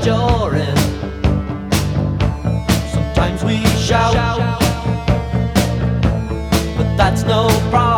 you're in. Sometimes we shout, but that's no problem.